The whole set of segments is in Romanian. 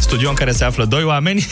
studio în care se află doi oameni.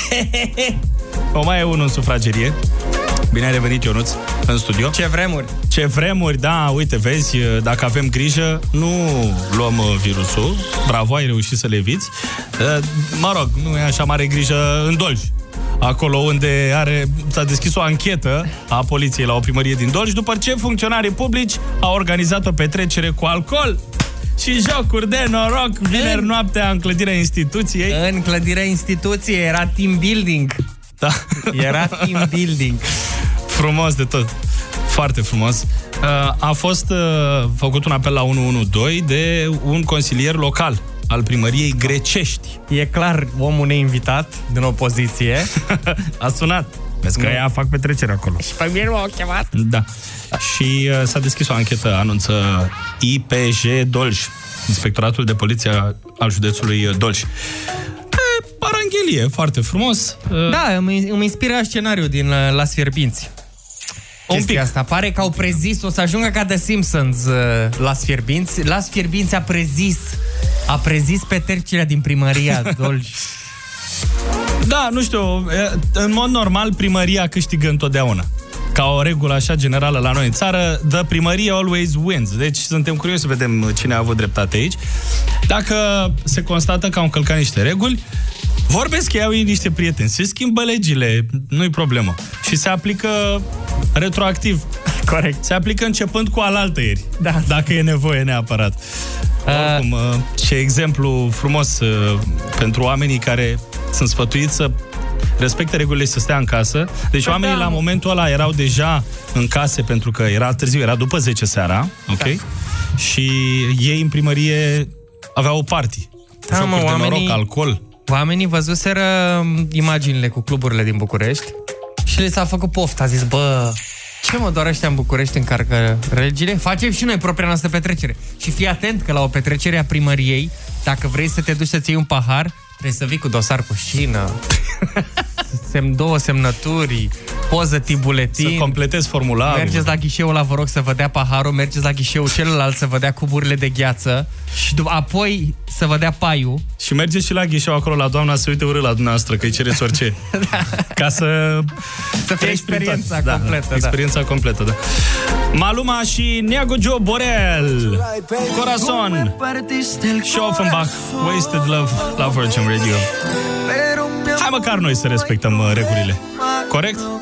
O mai e unul în sufragerie. Bine ai revenit, Ionuț, în studio. Ce vremuri! Ce vremuri, da, uite, vezi, dacă avem grijă, nu luăm virusul. Bravo, ai reușit să le eviți. Mă rog, nu e așa mare grijă în Dolj. Acolo unde s-a deschis o anchetă a poliției la o primărie din Dolj, după ce funcționarii publici au organizat o petrecere cu alcool și jocuri de noroc vineri noaptea în clădirea instituției. În clădirea instituției era team building. Da. Era team building. Frumos de tot. Foarte frumos. A fost făcut un apel la 112 de un consilier local al primăriei Grecești. E clar, omul neinvitat din opoziție a sunat. Vezi că ea fac petrecere acolo. Și pe mine m-au chemat. Da. Și s-a deschis o anchetă, anunță IPJ Dolj, Inspectoratul de Poliție al județului Dolj. Paranghelie, foarte frumos. Da, îmi inspiră scenariul din Las Fierbinți. Chestia asta. Pare că au prezis, o să ajungă ca The Simpsons Las Fierbinți. Las Fierbinți a prezis petrecerea din primăria Dolj. Da, nu știu, în mod normal primăria câștigă întotdeauna. Ca o regulă așa generală la noi în țară, the primărie always wins. Deci suntem curioși să vedem cine a avut dreptate aici. Dacă se constată că au încălcat niște reguli, vorbesc că ei niște prieteni, se schimbă legile, nu-i problemă. Și se aplică retroactiv. Corect. Se aplică începând cu alaltăieri, da. Dacă e nevoie neapărat. Oricum, ce exemplu frumos pentru oamenii care sunt sfătuiți să respecte regulile și să stea în casă. Deci oamenii la momentul ăla erau deja în case pentru că era târziu, era după 10 seara, ok? Da. Și ei în primărie aveau o party. Da, jocuri de noroc, alcool. Oamenii văzuseră imaginile cu cluburile din București și le s-a făcut poftă. A zis, bă, ce mă, doar ăștia în București încarcă regile? Facem și noi propria noastră petrecere. Și fii atent că la o petrecere a primăriei, dacă vrei să te duci să-ți iei un pahar, trebuie să vii cu dosar cu șină, două semnături, poză tibuletin. Să completezi formularul. Mergeți la ghișeul ăla, vă rog, să vă dea paharul, mergeți la ghișeul celălalt să vă dea cuburile de gheață și apoi să vă dea paiul. Și mergeți și la ghișeu acolo la doamna să uite urât la dumneavoastră, că îi cereți orice. Da. Ca să fie experiența completă. Da, experiența completă, da. Maluma și Niago Joe Borel, Corazon, și Offenbach, Wasted Love, la Virgin Radio. Hai măcar noi să respectăm regulile. Corect?